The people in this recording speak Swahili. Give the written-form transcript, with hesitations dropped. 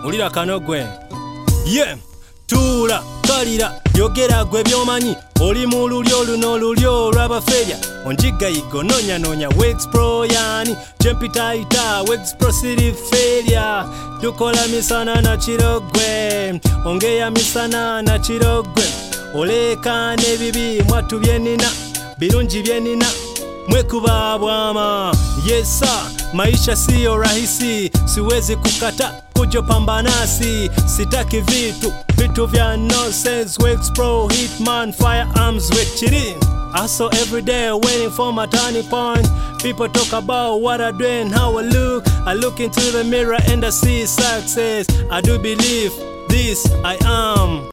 Ulira kanogwe. Yeah. Tula, kalira, yogera gwe byomanyi. Oli mu lulyo luno lulyo lw'abafeya. Onjiga yigo nonya Wexpro yani. Jempita ita Wexpro city failure. Tukola misana na chirogwe. Ongeya misana na chirogwe. Oleka nebibi mwatu byenina. Birunji byenina. Mwekuba bwama. Yes sir, maisha siyo rahisi. Siwezi kukata kujo pambanasi. Sitaki vitu vya nonsense. Wexpro, Hitman, firearms with chiri. I saw every day waiting for my turning point. People talk about what I do and how I look. I look into the mirror and I see success. I do believe this I am.